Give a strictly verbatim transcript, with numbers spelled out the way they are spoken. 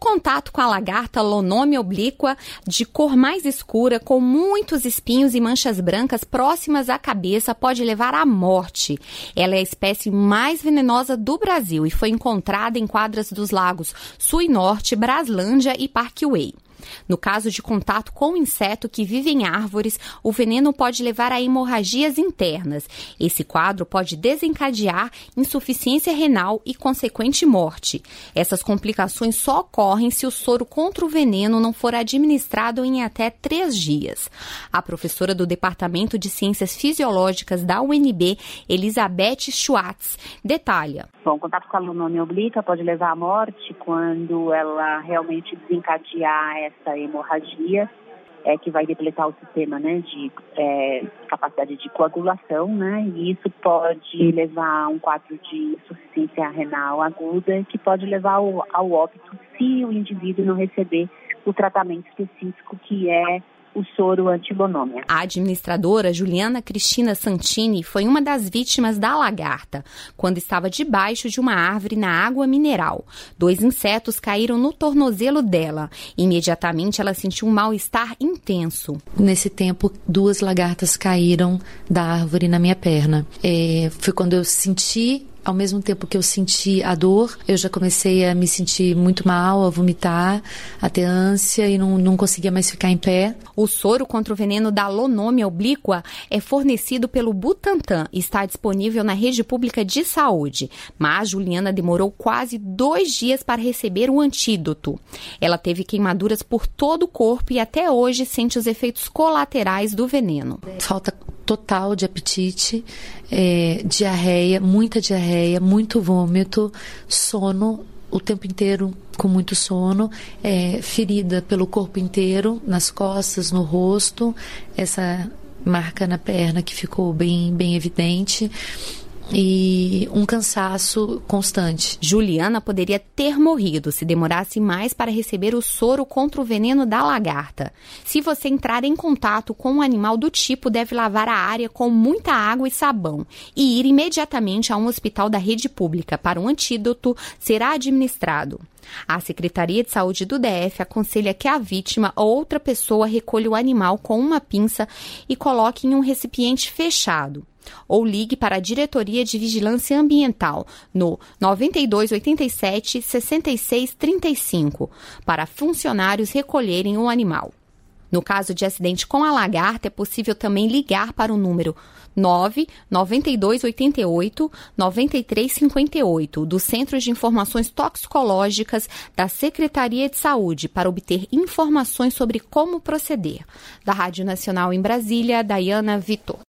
contato com a lagarta Lonomia obliqua, de cor mais escura, com muitos espinhos e manchas brancas próximas à cabeça, pode levar à morte. Ela é a espécie mais venenosa do Brasil e foi encontrada em quadras dos lagos Sul e Norte, Braslândia e Parkway. No caso de contato com o inseto que vive em árvores, o veneno pode levar a hemorragias internas. Esse quadro pode desencadear insuficiência renal e consequente morte. Essas complicações só ocorrem se o soro contra o veneno não for administrado em até três dias. A professora do Departamento de Ciências Fisiológicas da U N B, Elizabeth Schwartz, detalha. Bom, o contato com a Lonomia obliqua pode levar à morte quando ela realmente desencadear essa hemorragia, é, que vai depletar o sistema, né, de é, capacidade de coagulação, né, e isso pode levar a um quadro de insuficiência renal aguda, que pode levar ao, ao óbito se o indivíduo não receber o tratamento específico que é o soro anti-Lonomia. A administradora Juliana Cristina Santini foi uma das vítimas da lagarta, quando estava debaixo de uma árvore na água mineral. Dois insetos caíram no tornozelo dela. Imediatamente ela sentiu um mal-estar intenso. Nesse tempo, duas lagartas caíram da árvore na minha perna. É, foi quando eu senti... Ao mesmo tempo que eu senti a dor, eu já comecei a me sentir muito mal, a vomitar, a ter ânsia e não, não conseguia mais ficar em pé. O soro contra o veneno da Lonomia obliqua é fornecido pelo Butantan e está disponível na rede pública de saúde. Mas Juliana demorou quase dois dias para receber o antídoto. Ela teve queimaduras por todo o corpo e até hoje sente os efeitos colaterais do veneno. Falta total de apetite, é, diarreia, muita diarreia, muito vômito, sono o tempo inteiro com muito sono, é, ferida pelo corpo inteiro, nas costas, no rosto, essa marca na perna que ficou bem, bem evidente. E um cansaço constante. Juliana poderia ter morrido se demorasse mais para receber o soro contra o veneno da lagarta. Se você entrar em contato com um animal do tipo, deve lavar a área com muita água e sabão e ir imediatamente a um hospital da rede pública para um antídoto ser administrado. A Secretaria de Saúde do D F aconselha que a vítima ou outra pessoa recolha o animal com uma pinça e coloque em um recipiente fechado. Ou ligue para a Diretoria de Vigilância Ambiental no nove dois oito sete, seis seis três cinco para funcionários recolherem o animal. No caso de acidente com a lagarta, é possível também ligar para o número nove nove dois oito oito, nove três cinco oito do Centro de Informações Toxicológicas da Secretaria de Saúde para obter informações sobre como proceder. Da Rádio Nacional em Brasília, Dayana Vitor.